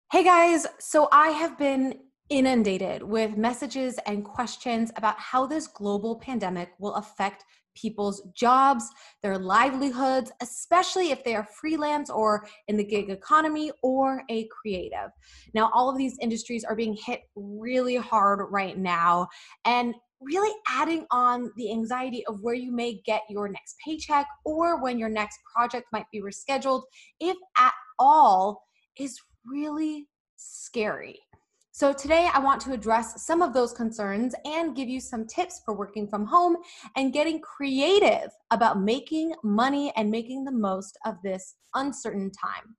Hey guys, so I have been inundated with messages and questions about how this global pandemic will affect people's jobs, their livelihoods, especially if they are freelance or in the gig economy or a creative. Now, all of these industries are being hit really hard right now and really adding on the anxiety of where you may get your next paycheck or when your next project might be rescheduled, if at all, is really scary. So, today I want to address some of those concerns and give you some tips for working from home and getting creative about making money and making the most of this uncertain time.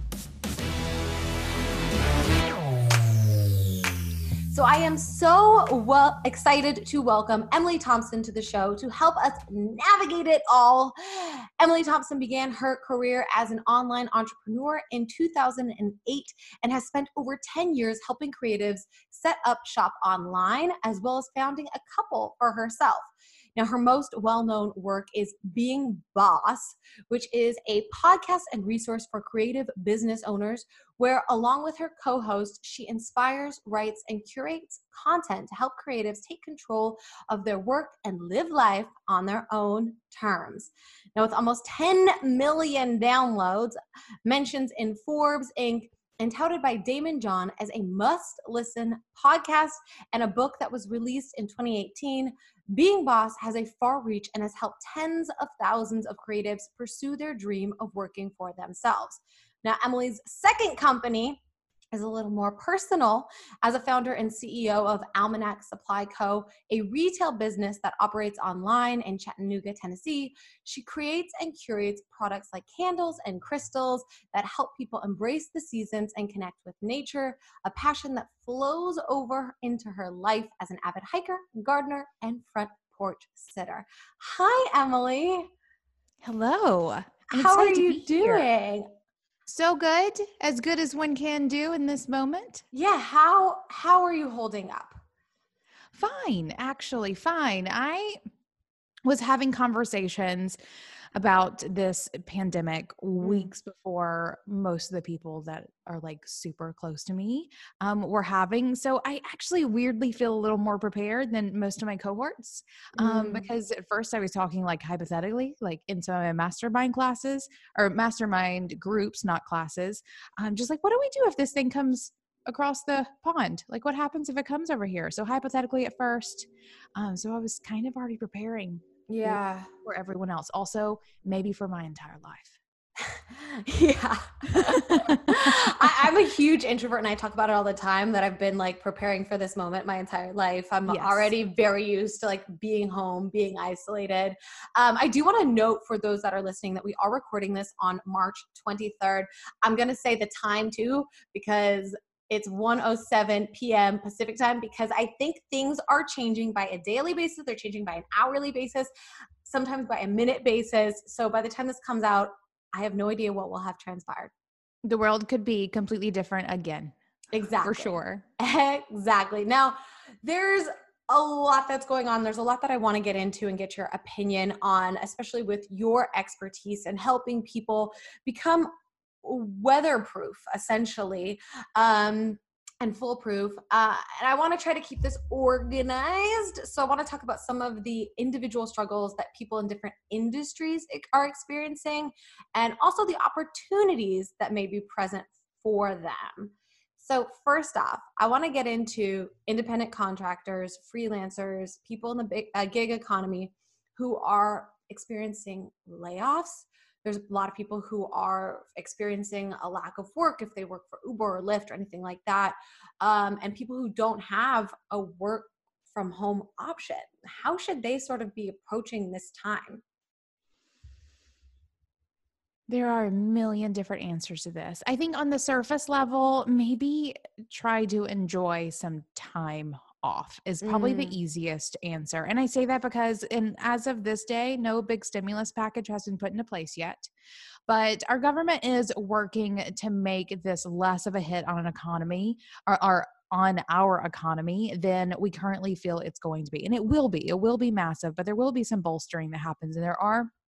So I am so excited to welcome Emily Thompson to the show to help us navigate it all. Emily Thompson began her career as an online entrepreneur in 2008 and has spent over 10 years helping creatives set up shop online, as well as founding a couple for herself. Now, her most well-known work is Being Boss, which is a podcast and resource for creative business owners where, along with her co-host, she inspires, writes, and curates content to help creatives take control of their work and live life on their own terms. Now, with almost 10 million downloads, mentions in Forbes Inc., and touted by Damon John as a must-listen podcast and a book that was released in 2018, Being Boss has a far reach and has helped tens of thousands of creatives pursue their dream of working for themselves. Now, Emily's second company is a little more personal. As a founder and CEO of Almanac Supply Co., a retail business that operates online in Chattanooga, Tennessee, she creates and curates products like candles and crystals that help people embrace the seasons and connect with nature, a passion that flows over into her life as an avid hiker, gardener, and front porch sitter. Hi, Emily. Hello. I'm How are excited to you be here. doing? So good as one can do in this moment. Yeah, how are you holding up? Fine, actually, fine. I was having conversations about this pandemic Mm. weeks before most of the people that are like super close to me were having. So I actually weirdly feel a little more prepared than most of my cohorts Mm. because at first I was talking like hypothetically, like in some of my mastermind classes or mastermind groups, not classes. Just like, what do we do if this thing comes across the pond? Like, what happens if it comes over here? So hypothetically at first. So I was kind of already preparing Yeah. for everyone else. Also, maybe for my entire life. Yeah. I'm a huge introvert and I talk about it all the time that I've been like preparing for this moment my entire life. I'm Yes. already very used to like being home, being isolated. I do want to note for those that are listening that we are recording this on March 23rd. I'm going to say the time too, because it's 1:07 p.m. Pacific time, because I think things are changing by a daily basis. They're changing by an hourly basis, sometimes by a minute basis. So by the time this comes out, I have no idea what will have transpired. The world could be completely different again, for Exactly. sure. Exactly. Now, there's a lot that's going on. There's a lot that I want to get into and get your opinion on, especially with your expertise in helping people become weatherproof, essentially. And foolproof. And I want to try to keep this organized. So I want to talk about some of the individual struggles that people in different industries are experiencing, and also the opportunities that may be present for them. So first off, I want to get into independent contractors, freelancers, people in the gig economy who are experiencing layoffs. There's a lot of people who are experiencing a lack of work if they work for Uber or Lyft or anything like that, and people who don't have a work from home option. How should they sort of be approaching this time? There are a million different answers to this. I think on the surface level, maybe try to enjoy some time off is probably the Mm, easiest answer. And I say that because as of this day, no big stimulus package has been put into place yet. But our government is working to make this less of a hit on an economy or on our economy than we currently feel it's going to be. And it will be. It will be massive, but there will be some bolstering that happens. And there are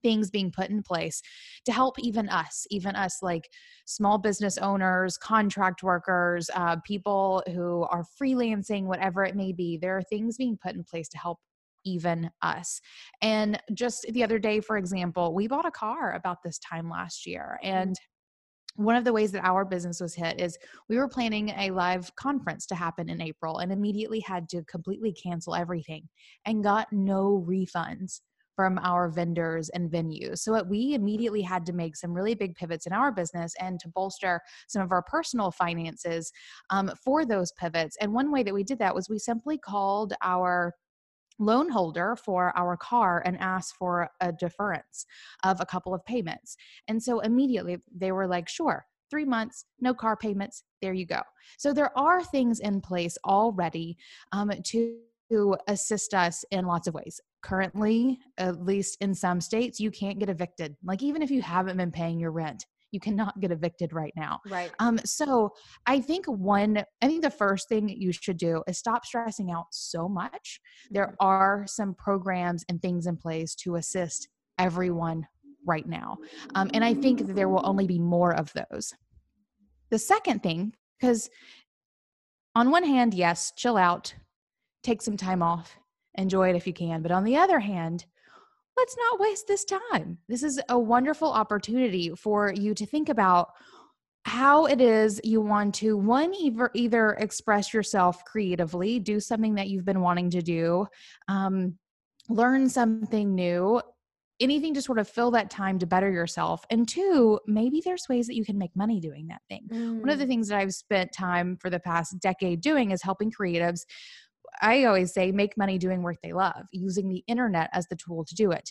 things being put in place to help even us like small business owners, contract workers, people who are freelancing, whatever it may be. There are things being put in place to help even us. And just the other day, for example, we bought a car about this time last year. And one of the ways that our business was hit is we were planning a live conference to happen in April and immediately had to completely cancel everything and got no refunds from our vendors and venues. So we immediately had to make some really big pivots in our business and to bolster some of our personal finances for those pivots. And one way that we did that was we simply called our loan holder for our car and asked for a deference of a couple of payments. And so immediately they were like, sure, 3 months, no car payments, there you go. So there are things in place already to assist us in lots of ways. Currently, at least in some states, you can't get evicted. Like even if you haven't been paying your rent, you cannot get evicted right now. Right. So I think the first thing you should do is stop stressing out so much. There are some programs and things in place to assist everyone right now. And I think that there will only be more of those. The second thing, because on one hand, yes, chill out, take some time off, enjoy it if you can. But on the other hand, let's not waste this time. This is a wonderful opportunity for you to think about how it is you want to, either express yourself creatively, do something that you've been wanting to do, learn something new, anything to sort of fill that time to better yourself. And two, maybe there's ways that you can make money doing that thing. One of the things that I've spent time for the past decade doing is helping creatives. I always say make money doing work they love, using the internet as the tool to do it.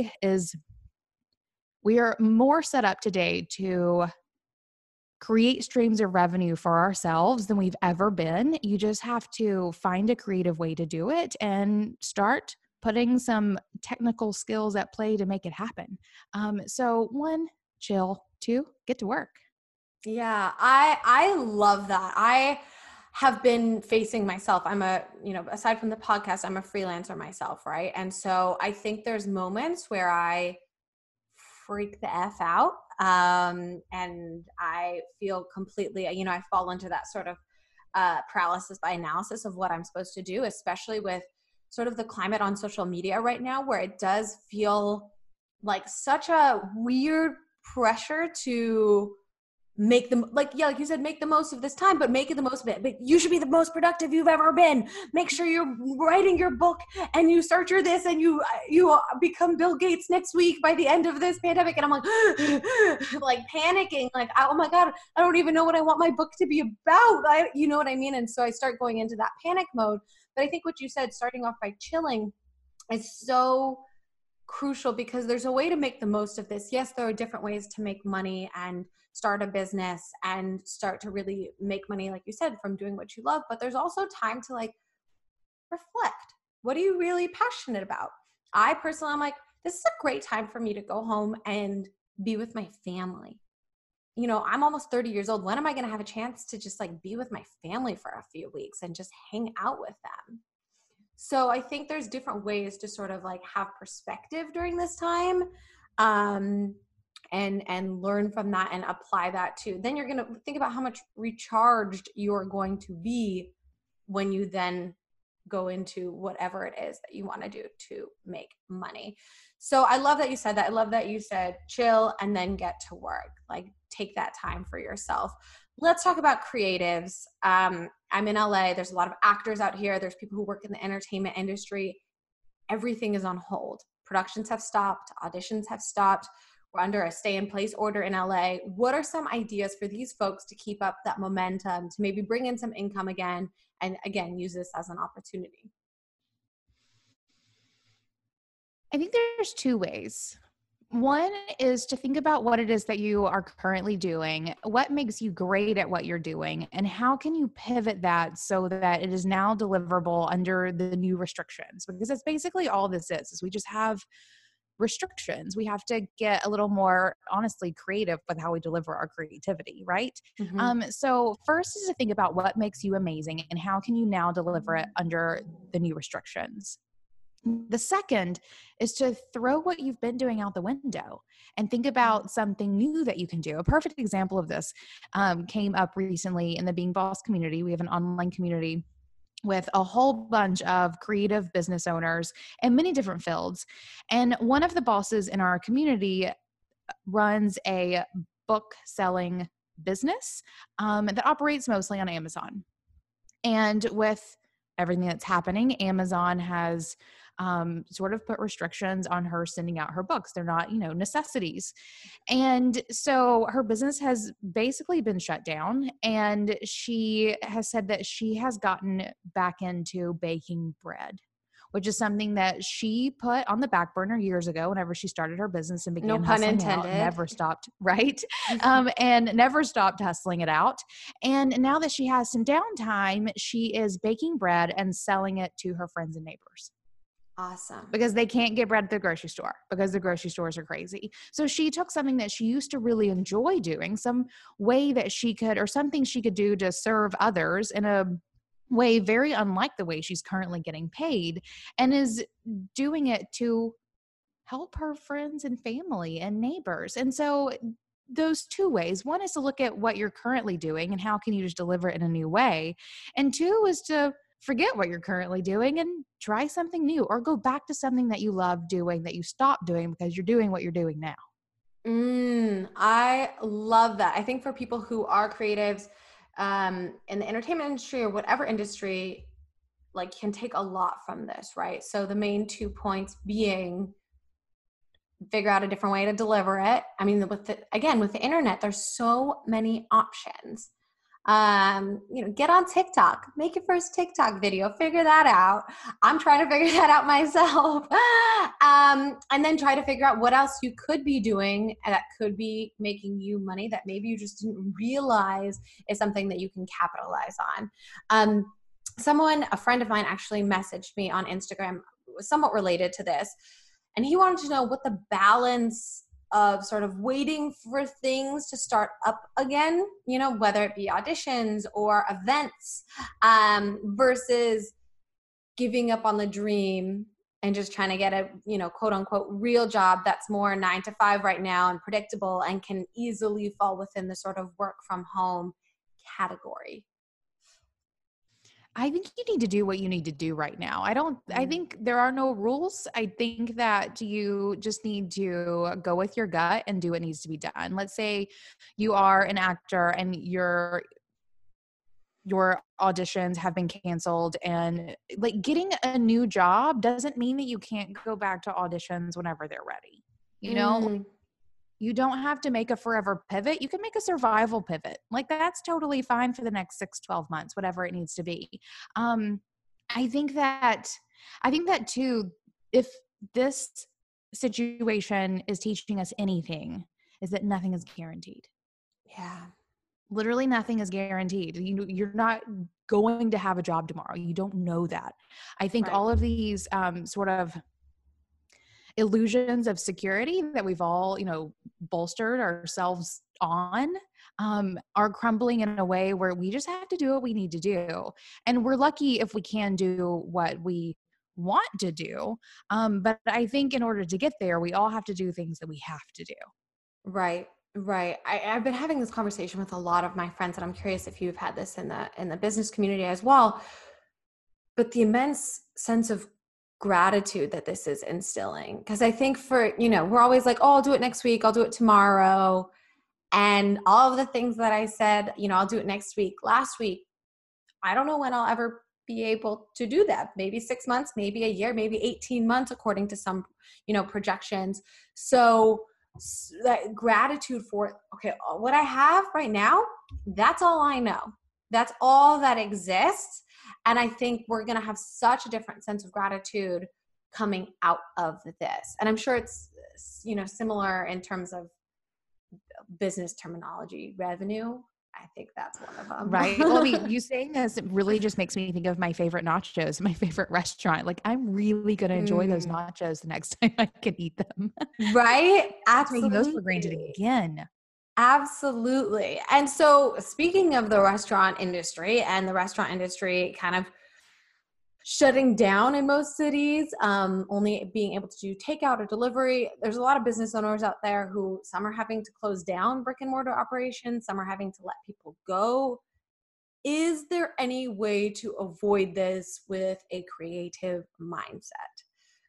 We are more set up today to create streams of revenue for ourselves than we've ever been. You just have to find a creative way to do it and start putting some technical skills at play to make it happen. So 1, chill. 2, get to work. Yeah, I love that. I have been facing myself. Aside from the podcast, I'm a freelancer myself, right? And so I think there's moments where I freak the F out. And I feel completely, I fall into that sort of paralysis by analysis of what I'm supposed to do, especially with sort of the climate on social media right now, where it does feel like such a weird pressure to make them like you said, make the most of this time, but make it the most of it. But you should be the most productive you've ever been. Make sure you're writing your book and you start your this and you become Bill Gates next week by the end of this pandemic. And I'm like, like panicking, like, oh my God, I don't even know what I want my book to be about. You know what I mean? And so I start going into that panic mode. But I think what you said, starting off by chilling, is so crucial because there's a way to make the most of this. Yes, there are different ways to make money and start a business and start to really make money, like you said, from doing what you love. But there's also time to like reflect. What are you really passionate about? I personally, I'm like, this is a great time for me to go home and be with my family. I'm almost 30 years old. When am I going to have a chance to just like be with my family for a few weeks and just hang out with them? So I think there's different ways to sort of like have perspective during this time, and learn from that and apply that too. Then you're going to think about how much recharged you're going to be when you then go into whatever it is that you want to do to make money. So I love that you said that. I love that you said chill and then get to work. Like take that time for yourself. Let's talk about creatives. I'm in LA. There's a lot of actors out here. There's people who work in the entertainment industry. Everything is on hold. Productions have stopped. Auditions have stopped. We're under a stay-in-place order in LA. What are some ideas for these folks to keep up that momentum, to maybe bring in some income again, and again, use this as an opportunity? I think there's 2 ways. One is to think about what it is that you are currently doing, what makes you great at what you're doing, and how can you pivot that so that it is now deliverable under the new restrictions? Because that's basically all this is we just have restrictions. We have to get a little more, honestly, creative with how we deliver our creativity, right? Mm-hmm. So first is to think about what makes you amazing and how can you now deliver it under the new restrictions. The second is to throw what you've been doing out the window and think about something new that you can do. A perfect example of this came up recently in the Being Boss community. We have an online community with a whole bunch of creative business owners in many different fields. And one of the bosses in our community runs a book selling business that operates mostly on Amazon. And with everything that's happening, Amazon has sort of put restrictions on her sending out her books. They're not, necessities. And so her business has basically been shut down. And she has said that she has gotten back into baking bread, which is something that she put on the back burner years ago whenever she started her business and began No pun hustling out, intended. never stopped, right? And never stopped hustling it out. And now that she has some downtime, she is baking bread and selling it to her friends and neighbors. Awesome. Because they can't get bread at the grocery store because the grocery stores are crazy. So she took something that she used to really enjoy doing, some way that she could, or something she could do to serve others in a way very unlike the way she's currently getting paid, and is doing it to help her friends and family and neighbors. And so those two ways, one is to look at what you're currently doing and how can you just deliver it in a new way. And two is to forget what you're currently doing and try something new, or go back to something that you love doing that you stopped doing because you're doing what you're doing now. I love that. I think for people who are creatives in the entertainment industry or whatever industry, like, can take a lot from this, right? So the main 2 points being figure out a different way to deliver it. I mean, with the internet, there's so many options. Get on TikTok, make your first TikTok video, figure that out. I'm trying to figure that out myself. And then try to figure out what else you could be doing that could be making you money that maybe you just didn't realize is something that you can capitalize on. A friend of mine actually messaged me on Instagram, somewhat related to this, and he wanted to know what the balance of sort of waiting for things to start up again, whether it be auditions or events, versus giving up on the dream and just trying to get a, quote unquote, real job that's more 9 to 5 right now and predictable and can easily fall within the sort of work from home category. I think you need to do what you need to do right now. I think there are no rules. I think that you just need to go with your gut and do what needs to be done. Let's say you are an actor and your auditions have been canceled, and like, getting a new job doesn't mean that you can't go back to auditions whenever they're ready. You don't have to make a forever pivot. You can make a survival pivot. Like, that's totally fine for the next 6-12 months, whatever it needs to be. I think that too, if this situation is teaching us anything, is that nothing is guaranteed. Yeah. Literally nothing is guaranteed. You're not going to have a job tomorrow. You don't know that. I think all of these sort of illusions of security that we've all, bolstered ourselves on, are crumbling in a way where we just have to do what we need to do. And we're lucky if we can do what we want to do. But I think in order to get there, we all have to do things that we have to do. Right. I've been having this conversation with a lot of my friends, and I'm curious if you've had this in the business community as well. But the immense sense of gratitude that this is instilling, because I think we're always like, oh, I'll do it next week, I'll do it tomorrow, and all of the things that I said, I'll do it next week, last week, I don't know when I'll ever be able to do that. Maybe 6 months, maybe a year, maybe 18 months, according to some projections. So that gratitude for, okay, what I have right now, that's all I know, that's all that exists. And I think we're going to have such a different sense of gratitude coming out of this. And I'm sure it's, similar in terms of business terminology, revenue. I think that's one of them. Right. Well, I mean, you saying this really just makes me think of my favorite nachos, my favorite restaurant. Like, I'm really going to enjoy those nachos the next time I can eat them. Right? Absolutely. Taking those for granted again. Absolutely. And so, speaking of the restaurant industry and the restaurant industry kind of shutting down in most cities, only being able to do takeout or delivery. There's a lot of business owners out there who some are having to close down brick and mortar operations, some are having to let people go. Is there any way to avoid this with a creative mindset?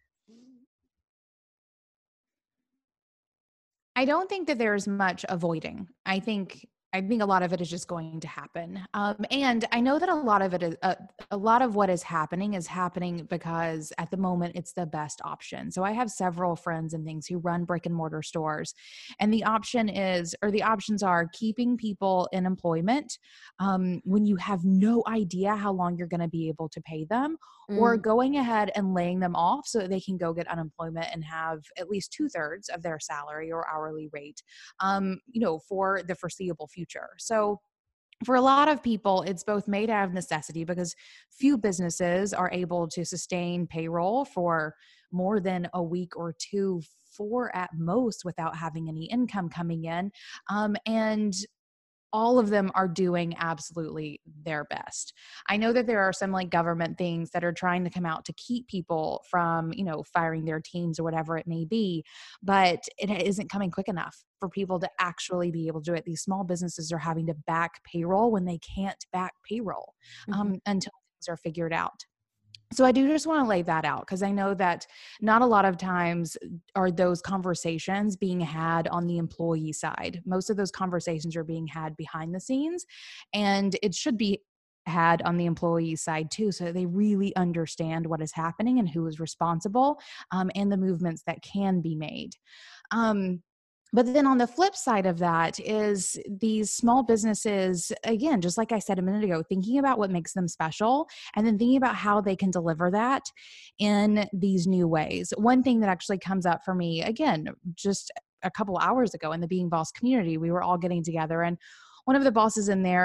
I don't think that there's much avoiding. I think a lot of it is just going to happen. And I know that a lot of it is a lot of what is happening because at the moment it's the best option. So I have several friends and things who run brick and mortar stores, and the options are keeping people in employment when you have no idea how long you're going to be able to pay them, or Mm. going ahead and laying them off so that they can go get unemployment and have at least 2/3 of their salary or hourly rate, for the foreseeable future. So for a lot of people, it's both made out of necessity because few businesses are able to sustain payroll for more than a week or two, four at most, without having any income coming in. And all of them are doing absolutely their best. I know that there are some like government things that are trying to come out to keep people from, firing their teams or whatever it may be, but it isn't coming quick enough for people to actually be able to do it. These small businesses are having to back payroll when they can't back payroll Mhm. until things are figured out. So I do just want to lay that out because I know that not a lot of times are those conversations being had on the employee side. Most of those conversations are being had behind the scenes, and it should be had on the employee side too, so that they really understand what is happening and who is responsible, and the movements that can be made. Um, but then on the flip side of that is these small businesses, again, just like I said a minute ago, thinking about what makes them special and then thinking about how they can deliver that in these new ways. One thing that actually comes up for me, again, just a couple hours ago in the Being Boss community, we were all getting together, and one of the bosses in there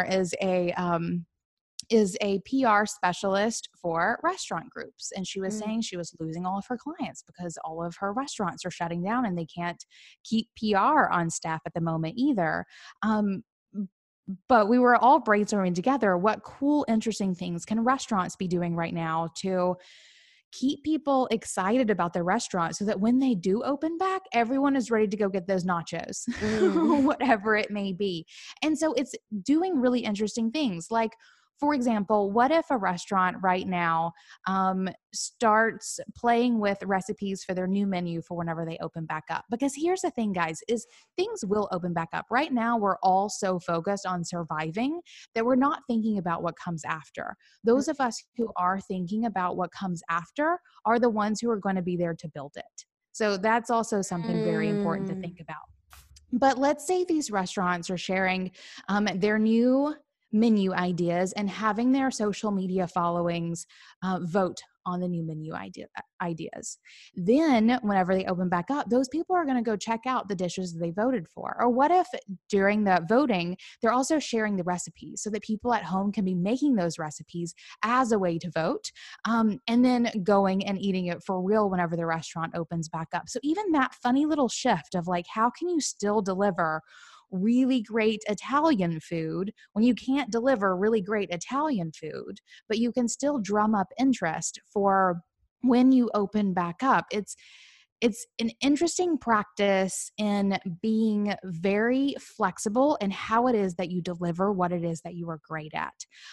is a PR specialist for restaurant groups. And she was Mm. saying she was losing all of her clients because all of her restaurants are shutting down and they can't keep PR on staff at the moment either. Um, but we were all brainstorming together what cool, interesting things can restaurants be doing right now to keep people excited about their restaurant so that when they do open back, everyone is ready to go get those nachos, Mm. whatever it may be. And so it's doing really interesting things. Like, for example, what if a restaurant right now starts playing with recipes for their new menu for whenever they open back up? Because here's the thing, guys, is things will open back up. Right now, we're all so focused on surviving that we're not thinking about what comes after. Those of us who are thinking about what comes after are the ones who are going to be there to build it. So that's also something very important to Mm. think about. But let's say these restaurants are sharing their new menu ideas and having their social media followings vote on the new ideas. Then, whenever they open back up, those people are going to go check out the dishes they voted for. Or what if during the voting, they're also sharing the recipes so that people at home can be making those recipes as a way to vote, and then going and eating it for real whenever the restaurant opens back up. So even that funny little shift of like, how can you still deliver really great Italian food when you can't deliver really great Italian food, but you can still drum up interest for when you open back up? It's an interesting practice in being very flexible in how it is that you deliver what it is that you are great at.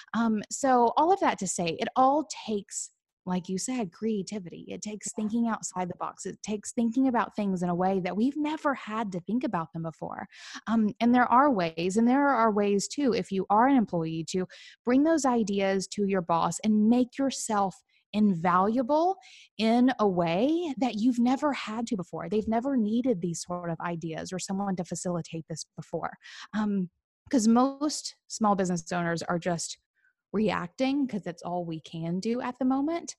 So all of that to say, it all takes, like you said, creativity. It takes thinking outside the box. It takes thinking about things in a way that we've never had to think about them before. And there are ways too, if you are an employee, to bring those ideas to your boss and make yourself invaluable in a way that you've never had to before. They've never needed these sort of ideas or someone to facilitate this before. Because most small business owners are just reacting because that's all we can do at the moment.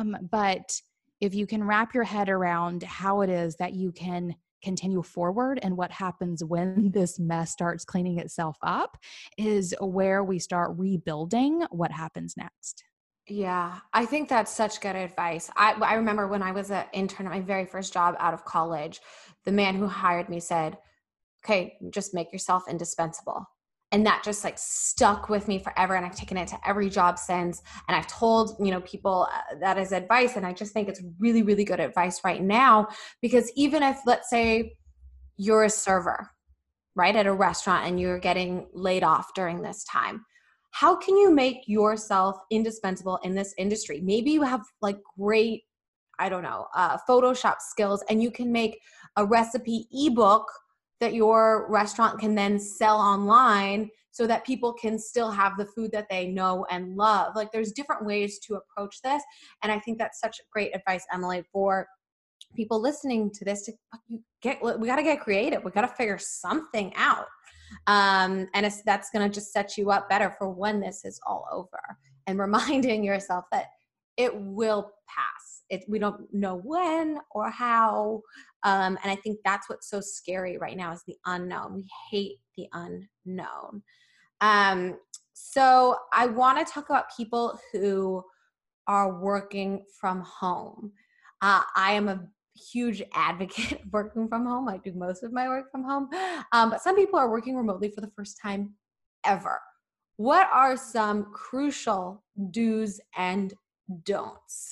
But if you can wrap your head around how it is that you can continue forward and what happens when this mess starts cleaning itself up, is where we start rebuilding what happens next. Yeah, I think that's such good advice. I remember when I was an intern at my very first job out of college, the man who hired me said, "Okay, just make yourself indispensable." And that just like stuck with me forever. And I've taken it to every job since. And I've told, people that as advice. And I just think it's really, really good advice right now, because even if, let's say, you're a server, right, at a restaurant and you're getting laid off during this time, how can you make yourself indispensable in this industry? Maybe you have like great, I don't know, Photoshop skills, and you can make a recipe ebook that your restaurant can then sell online so that people can still have the food that they know and love. Like, there's different ways to approach this. And I think that's such great advice, Emily, for people listening to this. We got to get creative. We got to figure something out. And that's going to just set you up better for when this is all over, and reminding yourself that it will pass. We don't know when or how. And I think that's what's so scary right now, is the unknown. We hate the unknown. So I want to talk about people who are working from home. I am a huge advocate of working from home. I do most of my work from home. But some people are working remotely for the first time ever. What are some crucial do's and don'ts?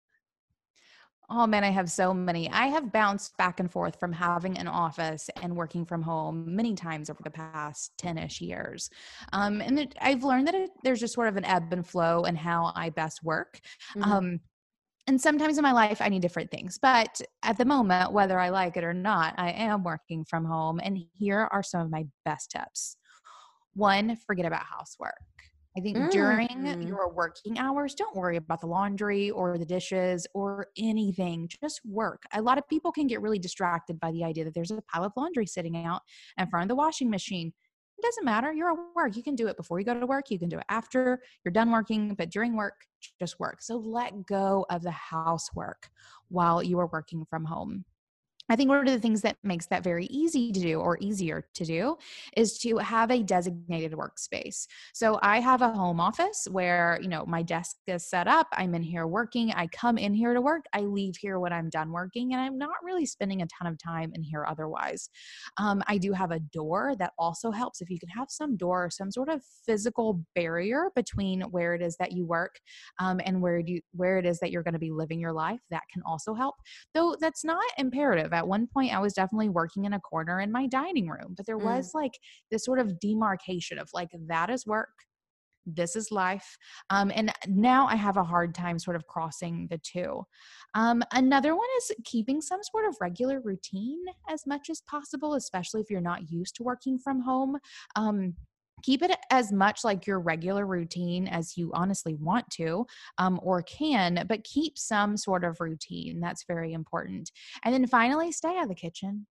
Oh man, I have so many. I have bounced back and forth from having an office and working from home many times over the past 10-ish years. I've learned that there's just sort of an ebb and flow in how I best work. Mm-hmm. And sometimes in my life, I need different things. But at the moment, whether I like it or not, I am working from home. And here are some of my best tips. One, forget about housework. I think during your working hours, don't worry about the laundry or the dishes or anything. Just work. A lot of people can get really distracted by the idea that there's a pile of laundry sitting out in front of the washing machine. It doesn't matter. You're at work. You can do it before you go to work. You can do it after you're done working, but during work, just work. So let go of the housework while you are working from home. I think one of the things that makes that very easy to do, or easier to do, is to have a designated workspace. So I have a home office where, my desk is set up. I'm in here working. I come in here to work. I leave here when I'm done working, and I'm not really spending a ton of time in here otherwise. I do have a door that also helps. If you can have some door, some sort of physical barrier between where it is that you work and where it is that you're going to be living your life, that can also help. Though that's not imperative. At one point, I was definitely working in a corner in my dining room, but there was like this sort of demarcation of like, that is work, this is life. And now I have a hard time sort of crossing the two. Another one is keeping some sort of regular routine as much as possible, especially if you're not used to working from home. Keep it as much like your regular routine as you honestly want to, or can, but keep some sort of routine. That's very important. And then finally, stay out of the kitchen.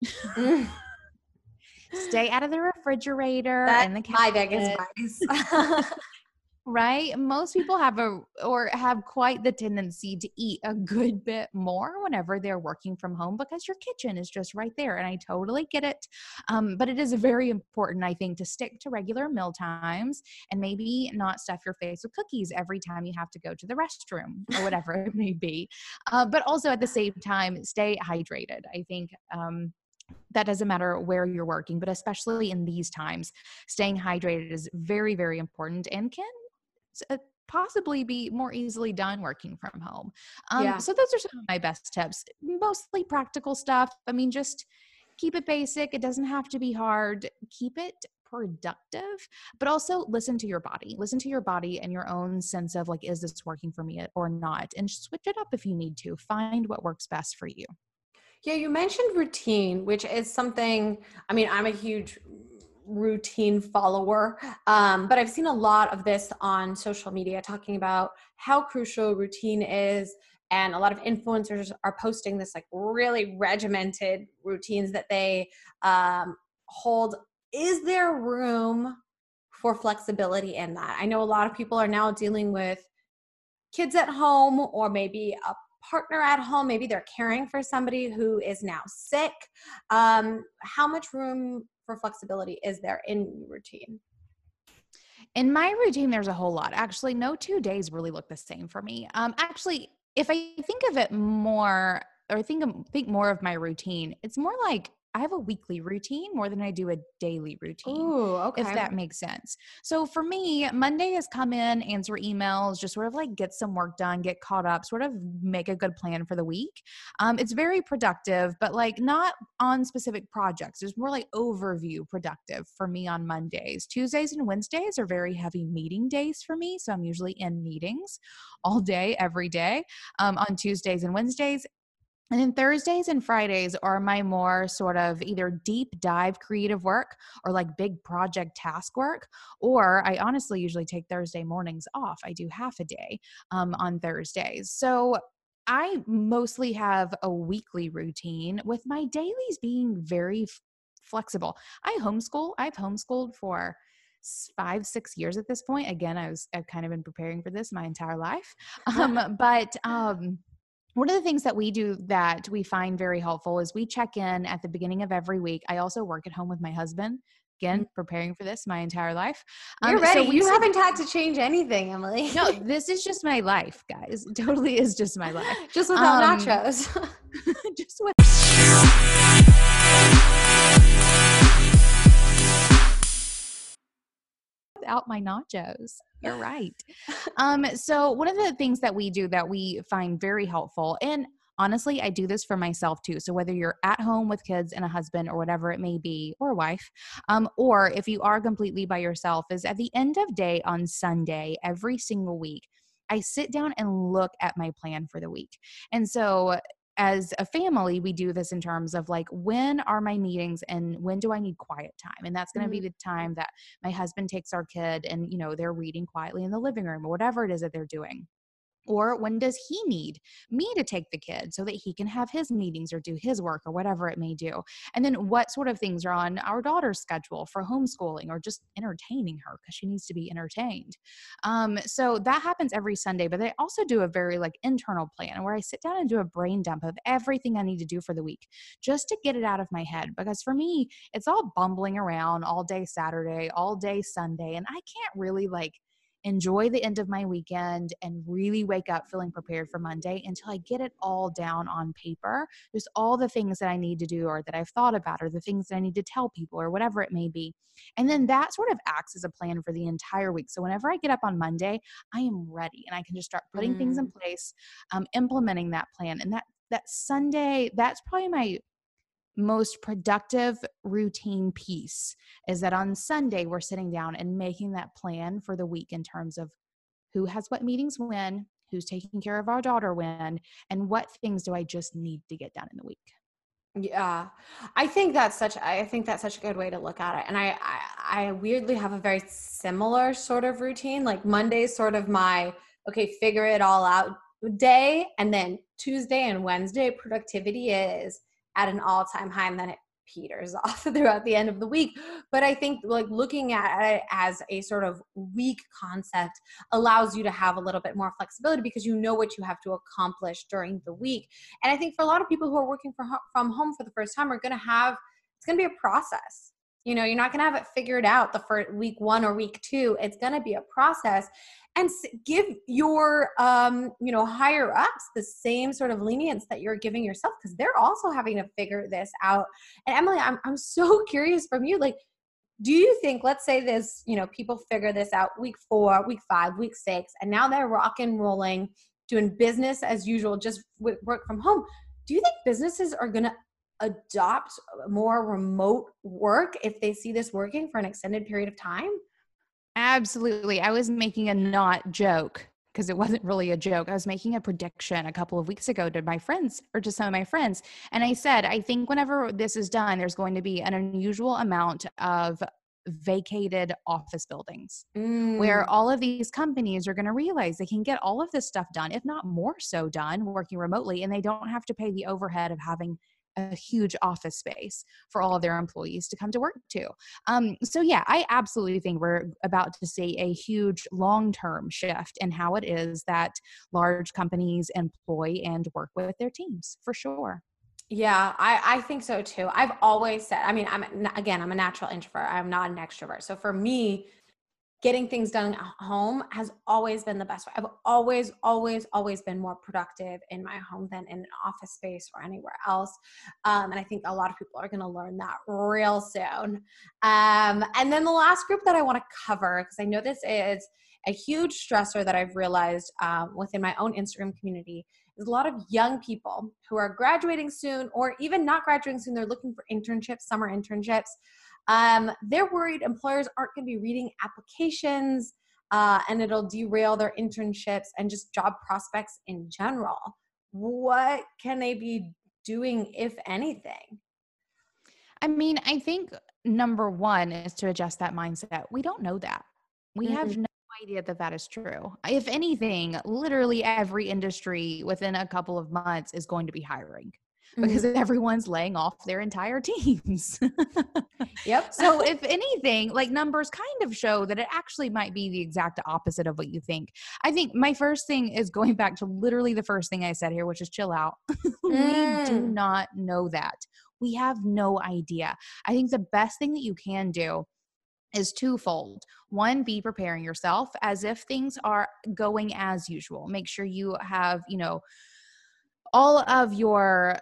Stay out of the refrigerator and the my biggest cabinet. advice. Right? Most people have quite the tendency to eat a good bit more whenever they're working from home, because your kitchen is just right there. And I totally get it. But it is very important, I think, to stick to regular meal times and maybe not stuff your face with cookies every time you have to go to the restroom or whatever it may be. But also at the same time, stay hydrated. I think, that doesn't matter where you're working, but especially in these times, staying hydrated is very, very important and can possibly be more easily done working from home. So those are some of my best tips, mostly practical stuff. I mean, just keep it basic. It doesn't have to be hard. Keep it productive, but also listen to your body and your own sense of like, is this working for me or not? And switch it up if you need to. Find what works best for you. Yeah, you mentioned routine, which is something, I mean, I'm a huge routine follower, but I've seen a lot of this on social media talking about how crucial routine is. And a lot of influencers are posting this like really regimented routines that they hold. Is there room for flexibility in that? I know a lot of people are now dealing with kids at home, or maybe a partner at home. Maybe they're caring for somebody who is now sick. How much room for flexibility is there in your routine? In my routine, there's a whole lot. Actually, no 2 days really look the same for me. Actually, if I think of it more, or think more of my routine, it's more like I have a weekly routine more than I do a daily routine, Ooh, if okay. that makes sense. So for me, Monday is come in, answer emails, just sort of like get some work done, get caught up, sort of make a good plan for the week. It's very productive, but like not on specific projects. It's more like overview productive for me on Mondays. Tuesdays and Wednesdays are very heavy meeting days for me. So I'm usually in meetings all day, every day on Tuesdays and Wednesdays. And then Thursdays and Fridays are my more sort of either deep dive creative work or like big project task work. Or I honestly usually take Thursday mornings off. I do half a day on Thursdays. So I mostly have a weekly routine with my dailies being very flexible. I've homeschooled for 5, 6 years at this point. Again, I've kind of been preparing for this my entire life. But one of the things that we do that we find very helpful is we check in at the beginning of every week. I also work at home with my husband. Again, preparing for this my entire life. You're ready. So You haven't had to change anything, Emily. no, this is just my life, guys. It totally is just my life. Just without nachos. Just with without my nachos. You're right. So one of the things that we do that we find very helpful, and honestly, I do this for myself too. So whether you're at home with kids and a husband or whatever it may be, or a wife, or if you are completely by yourself, is at the end of day on Sunday, every single week, I sit down and look at my plan for the week. And so as a family, we do this in terms of like, when are my meetings and when do I need quiet time? And that's going to be the time that my husband takes our kid and, they're reading quietly in the living room or whatever it is that they're doing. Or when does he need me to take the kid so that he can have his meetings or do his work or whatever it may do? And then what sort of things are on our daughter's schedule for homeschooling or just entertaining her because she needs to be entertained. So that happens every Sunday, but I also do a very like internal plan where I sit down and do a brain dump of everything I need to do for the week just to get it out of my head. Because for me, it's all bumbling around all day Saturday, all day Sunday, and I can't really like enjoy the end of my weekend and really wake up feeling prepared for Monday until I get it all down on paper. Just all the things that I need to do or that I've thought about or the things that I need to tell people or whatever it may be. And then that sort of acts as a plan for the entire week. So whenever I get up on Monday, I am ready and I can just start putting things in place, implementing that plan. And that Sunday, that's probably my most productive routine piece, is that on Sunday, we're sitting down and making that plan for the week in terms of who has what meetings when, who's taking care of our daughter when, and what things do I just need to get done in the week. Yeah, I think that's such a good way to look at it. And I weirdly have a very similar sort of routine. Like Monday's sort of my, okay, figure it all out day. And then Tuesday and Wednesday, productivity is at an all-time high, and then it peters off throughout the end of the week. But I think like looking at it as a sort of week concept allows you to have a little bit more flexibility because you know what you have to accomplish during the week. And I think for a lot of people who are working from home for the first time it's going to be a process. You're not going to have it figured out the first week 1 or week 2. It's going to be a process. And give your, higher ups the same sort of lenience that you're giving yourself, because they're also having to figure this out. And Emily, I'm so curious from you, like, do you think, let's say this, people figure this out week 4, week 5, week 6, and now they're rock and rolling, doing business as usual, just with work from home. Do you think businesses are going to adopt more remote work if they see this working for an extended period of time? Absolutely. I was making a not joke because it wasn't really a joke. I was making a prediction a couple of weeks ago to my friends or to some of my friends. And I said, I think whenever this is done, there's going to be an unusual amount of vacated office buildings where all of these companies are going to realize they can get all of this stuff done, if not more so done, working remotely, and they don't have to pay the overhead of having a huge office space for all of their employees to come to work to. So yeah, I absolutely think we're about to see a huge long-term shift in how it is that large companies employ and work with their teams, for sure. Yeah, I think so too. I've always said, I'm a natural introvert. I'm not an extrovert. So for me, getting things done at home has always been the best way. I've always, always, always been more productive in my home than in an office space or anywhere else. And I think a lot of people are going to learn that real soon. And then the last group that I want to cover, because I know this is a huge stressor that I've realized within my own Instagram community, is a lot of young people who are graduating soon or even not graduating soon. They're looking for internships, summer internships. They're worried employers aren't going to be reading applications and it'll derail their internships and just job prospects in general. What can they be doing, if anything? I mean, I think number one is to adjust that mindset. We don't know that. We have no idea that that is true. If anything, literally every industry within a couple of months is going to be hiring because everyone's laying off their entire teams. Yep. So if anything, like numbers kind of show that it actually might be the exact opposite of what you think. I think my first thing is going back to literally the first thing I said here, which is chill out. We do not know that. We have no idea. I think the best thing that you can do is twofold. One, be preparing yourself as if things are going as usual. Make sure you have, all of your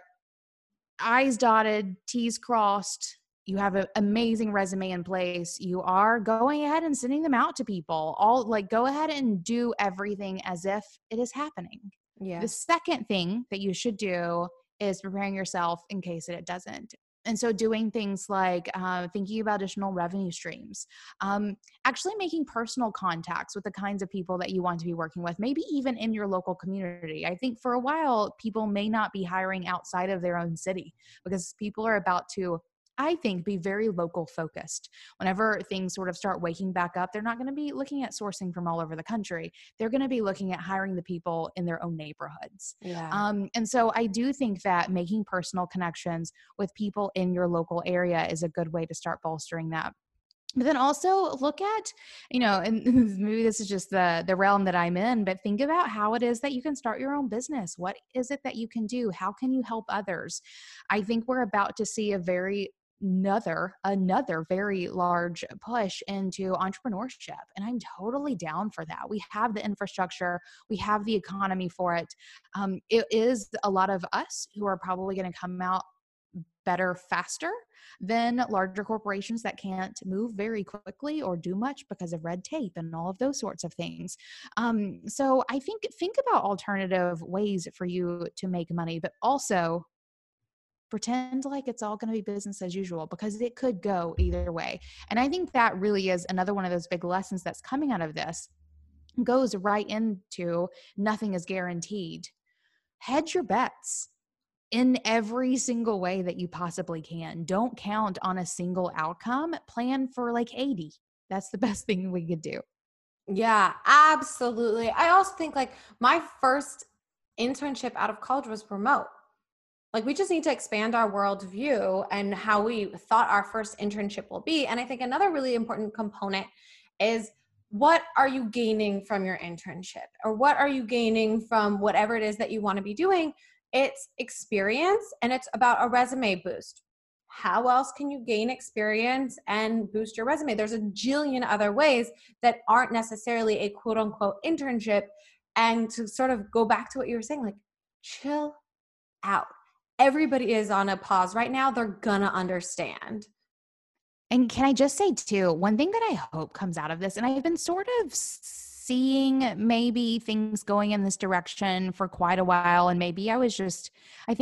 I's dotted, T's crossed. You have an amazing resume in place. You are going ahead and sending them out to people. Go ahead and do everything as if it is happening. Yeah. The second thing that you should do is preparing yourself in case that it doesn't. And so doing things like thinking about additional revenue streams, actually making personal contacts with the kinds of people that you want to be working with, maybe even in your local community. I think for a while, people may not be hiring outside of their own city because people are about to, I think, be very local focused. Whenever things sort of start waking back up, they're not going to be looking at sourcing from all over the country. They're going to be looking at hiring the people in their own neighborhoods. Yeah. And so I do think that making personal connections with people in your local area is a good way to start bolstering that. But then also look at, and maybe this is just the realm that I'm in, but think about how it is that you can start your own business. What is it that you can do? How can you help others? I think we're about to see another very large push into entrepreneurship. And I'm totally down for that. We have the infrastructure, we have the economy for it. It is a lot of us who are probably going to come out better faster than larger corporations that can't move very quickly or do much because of red tape and all of those sorts of things. So I think about alternative ways for you to make money, but also pretend like it's all going to be business as usual because it could go either way. And I think that really is another one of those big lessons that's coming out of this. Goes right into nothing is guaranteed. Hedge your bets in every single way that you possibly can. Don't count on a single outcome. Plan for like 80. That's the best thing we could do. Yeah, absolutely. I also think like my first internship out of college was remote. Like we just need to expand our worldview and how we thought our first internship will be. And I think another really important component is what are you gaining from your internship or what are you gaining from whatever it is that you want to be doing? It's experience and it's about a resume boost. How else can you gain experience and boost your resume? There's a jillion other ways that aren't necessarily a quote unquote internship. And to sort of go back to what you were saying, like chill out. Everybody is on a pause right now. They're gonna understand. And can I just say too, one thing that I hope comes out of this, and I've been sort of seeing maybe things going in this direction for quite a while. And maybe was just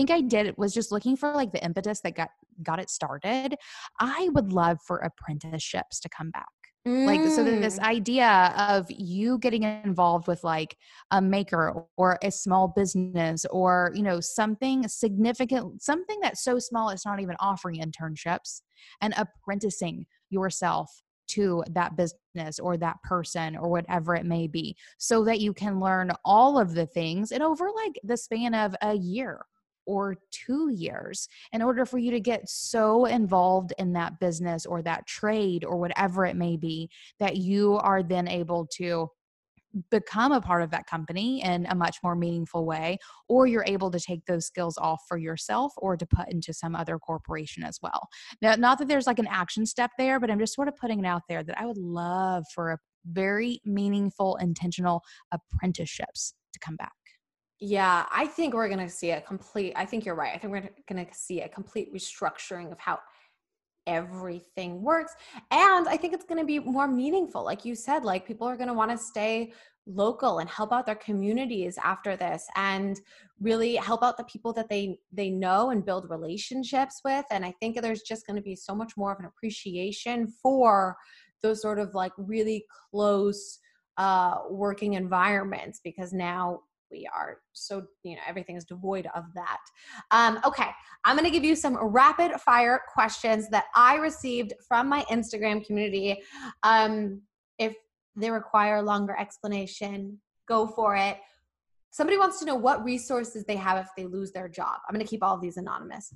looking for like the impetus that got it started. I would love for apprenticeships to come back. Like, so that this idea of you getting involved with like a maker or a small business or, something significant, something that's so small, it's not even offering internships, and apprenticing yourself to that business or that person or whatever it may be, so that you can learn all of the things and over like the span of a year or 2 years in order for you to get so involved in that business or that trade or whatever it may be that you are then able to become a part of that company in a much more meaningful way, or you're able to take those skills off for yourself or to put into some other corporation as well. Now, not that there's like an action step there, but I'm just sort of putting it out there that I would love for very meaningful, intentional apprenticeships to come back. Yeah, I think we're going to see I think you're right. I think we're going to see a complete restructuring of how everything works. And I think it's going to be more meaningful. Like you said, like people are going to want to stay local and help out their communities after this and really help out the people that they know and build relationships with. And I think there's just going to be so much more of an appreciation for those sort of like really close working environments, because now we are so, everything is devoid of that. Okay, I'm going to give you some rapid fire questions that I received from my Instagram community. If they require longer explanation, go for it. Somebody wants to know what resources they have if they lose their job. I'm going to keep all of these anonymous.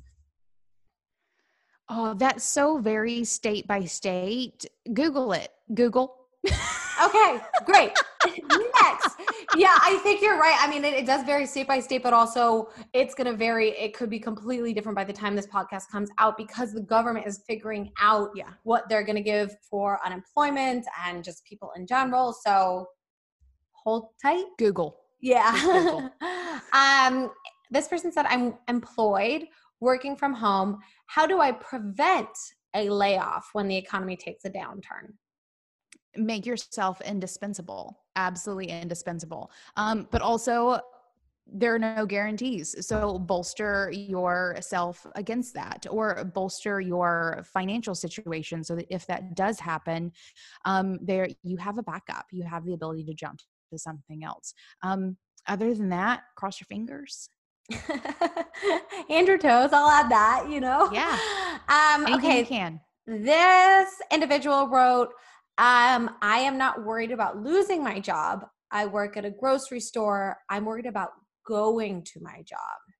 Oh, that's so very state by state. Google it. Google. Okay, great. Next. Yeah, I think you're right. I mean, it does vary state by state, but also it's going to vary. It could be completely different by the time this podcast comes out, because the government is figuring out what they're going to give for unemployment and just people in general. So hold tight. Google. Yeah. Google. This person said, I'm employed, working from home. How do I prevent a layoff when the economy takes a downturn? Make yourself indispensable, absolutely indispensable. But also there are no guarantees. So bolster yourself against that, or bolster your financial situation so that if that does happen, there you have a backup, you have the ability to jump to something else. Other than that, cross your fingers. Hand your toes. I'll add that, Yeah. Okay. You can. This individual wrote, I am not worried about losing my job. I work at a grocery store. I'm worried about going to my job.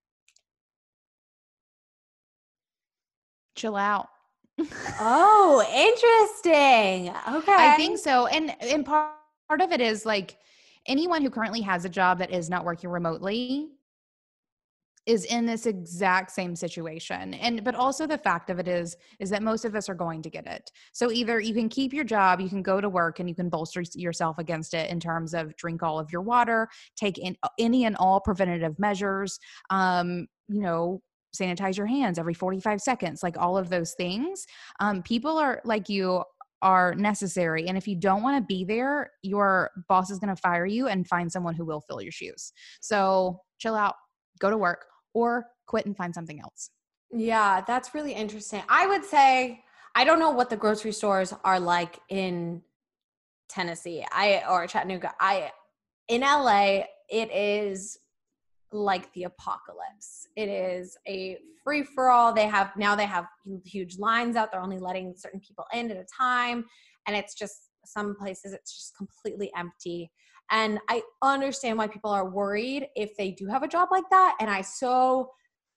Chill out. Oh, interesting. Okay. I think so. And part of it is like anyone who currently has a job that is not working remotely is in this exact same situation. But also the fact of it is that most of us are going to get it. So either you can keep your job, you can go to work and you can bolster yourself against it in terms of drink all of your water, take in any and all preventative measures, sanitize your hands every 45 seconds, like all of those things. People are like you are necessary. And if you don't want to be there, your boss is going to fire you and find someone who will fill your shoes. So chill out, go to work, or quit and find something else. Yeah, that's really interesting. I would say, I don't know what the grocery stores are like in Tennessee or Chattanooga. In LA, it is like the apocalypse. It is a free for all. They have huge lines out. They're only letting certain people in at a time. And it's just, some places it's just completely empty. And I understand why people are worried if they do have a job like that. And I so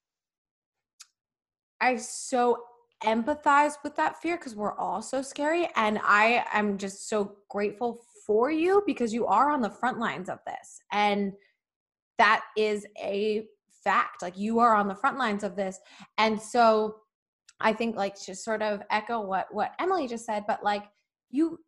empathize with that fear, because we're all so scary. And I am just so grateful for you, because you are on the front lines of this. And that is a fact. Like, you are on the front lines of this. And so I think, like, to sort of echo what Emily just said, but like, you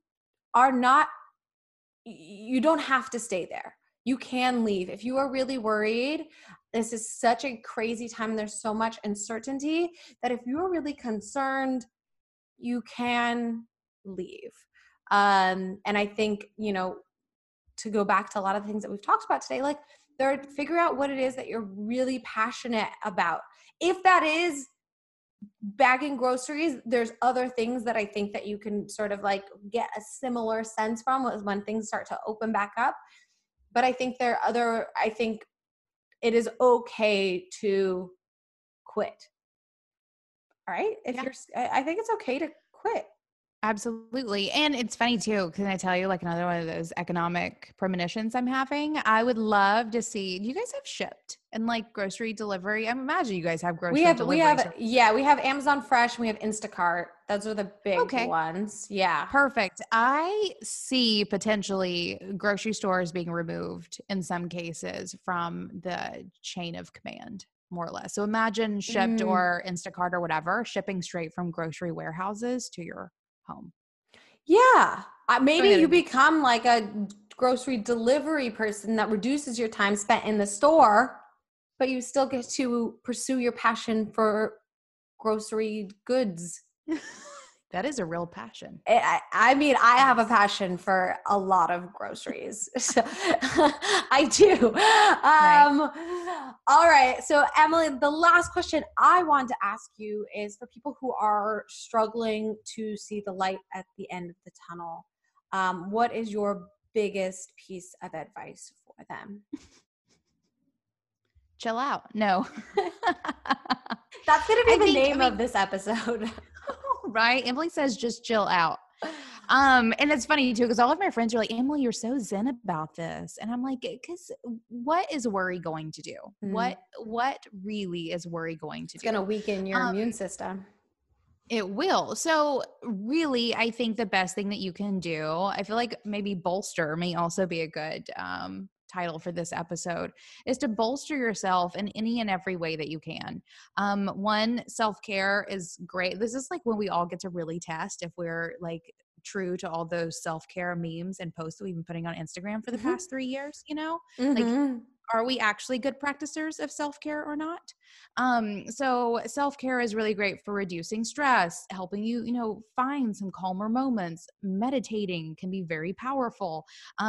don't have to stay there. You can leave. If you are really worried, this is such a crazy time and there's so much uncertainty that if you are really concerned, you can leave. And I think, to go back to a lot of the things that we've talked about today, like, figure out what it is that you're really passionate about. If that is bagging groceries, there's other things that I think that you can sort of like get a similar sense from when things start to open back up. But I think I think it is okay to quit. All right. I think it's okay to quit. Absolutely. And it's funny too, can I tell you like another one of those economic premonitions I'm having? I would love to see, do you guys have Shipt and like grocery delivery? I imagine you guys have grocery delivery. We have Amazon Fresh and we have Instacart. Those are the big ones. Yeah. Perfect. I see potentially grocery stores being removed in some cases from the chain of command, more or less. So imagine Shipt or Instacart or whatever, shipping straight from grocery warehouses to your home. Yeah. Maybe ahead. you become like a grocery delivery person that reduces your time spent in the store, but you still get to pursue your passion for grocery goods. That is a real passion. I mean, I have a passion for a lot of groceries. So, I do. All right. So, Emily, the last question I want to ask you is for people who are struggling to see the light at the end of the tunnel. What is your biggest piece of advice for them? Chill out. No. That's going to be the name of this episode. Right? Emily says just chill out. And it's funny too, because all of my friends are like, Emily, you're so zen about this. And I'm like, because what is worry going to do? What really is worry going to do? It's going to weaken your immune system. It will. So really, I think the best thing that you can do, I feel like maybe bolster may also be a good title for this episode, is to bolster yourself in any and every way that you can. One, self-care is great. This is like when we all get to really test if we're like true to all those self-care memes and posts that we've been putting on Instagram for the past 3 years, like, are we actually good practicers of self-care or not? So self-care is really great for reducing stress, helping you, find some calmer moments. Meditating can be very powerful.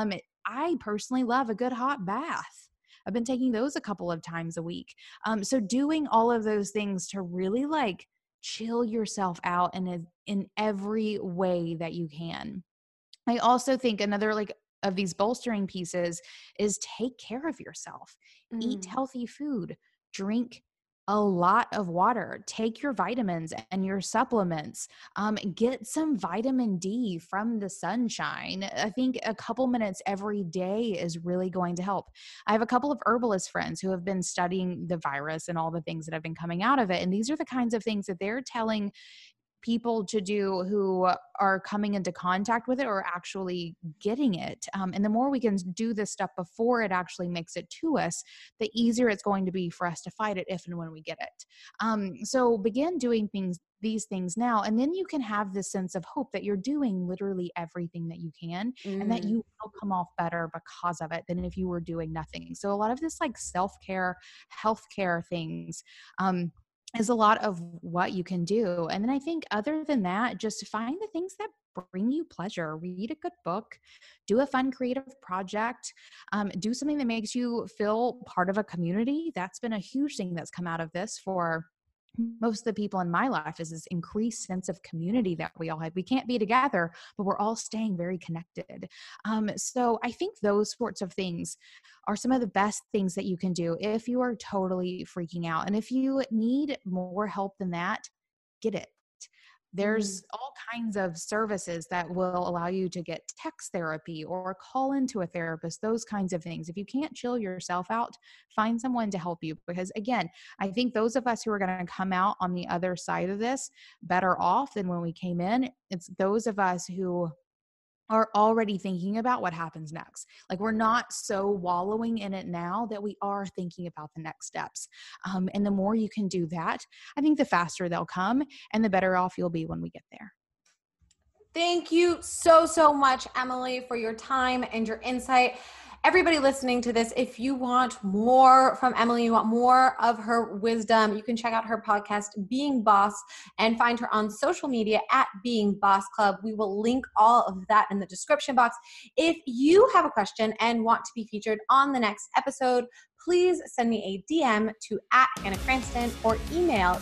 I personally love a good hot bath. I've been taking those a couple of times a week. So doing all of those things to really like chill yourself out in every way that you can. I also think another like of these bolstering pieces is take care of yourself. Eat healthy food, drink a lot of water, take your vitamins and your supplements, get some vitamin D from the sunshine. I think a couple minutes every day is really going to help. I have a couple of herbalist friends who have been studying the virus and all the things that have been coming out of it. And these are the kinds of things that they're telling people to do who are coming into contact with it or actually getting it. And the more we can do this stuff before it actually makes it to us, the easier it's going to be for us to fight it if and when we get it. So begin doing these things now, and then you can have this sense of hope that you're doing literally everything that you can and that you will come off better because of it than if you were doing nothing. So a lot of this like self-care, healthcare things, is a lot of what you can do. And then I think other than that, just find the things that bring you pleasure. Read a good book, do a fun creative project, do something that makes you feel part of a community. That's been a huge thing that's come out of this for most of the people in my life, is this increased sense of community that we all have. We can't be together, but we're all staying very connected. So I think those sorts of things are some of the best things that you can do if you are totally freaking out. And if you need more help than that, get it. There's all kinds of services that will allow you to get text therapy or call into a therapist, those kinds of things. If you can't chill yourself out, find someone to help you. Because again, I think those of us who are going to come out on the other side of this better off than when we came in, it's those of us who are already thinking about what happens next. Like we're not so wallowing in it now that we are thinking about the next steps. And the more you can do that, I think the faster they'll come and the better off you'll be when we get there. Thank you so, so much, Emily, for your time and your insight. Everybody listening to this, if you want more from Emily, you want more of her wisdom, you can check out her podcast, Being Boss, and find her on social media at Being Boss Club. We will link all of that in the description box. If you have a question and want to be featured on the next episode, please send me a DM to @HannahCranston or email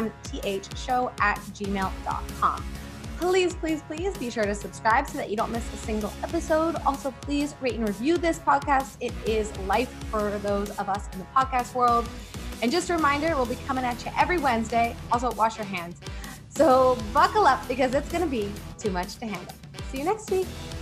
tmthshow@gmail.com. Please, please, please be sure to subscribe so that you don't miss a single episode. Also, please rate and review this podcast. It is life for those of us in the podcast world. And just a reminder, we'll be coming at you every Wednesday. Also, wash your hands. So buckle up because it's going to be too much to handle. See you next week.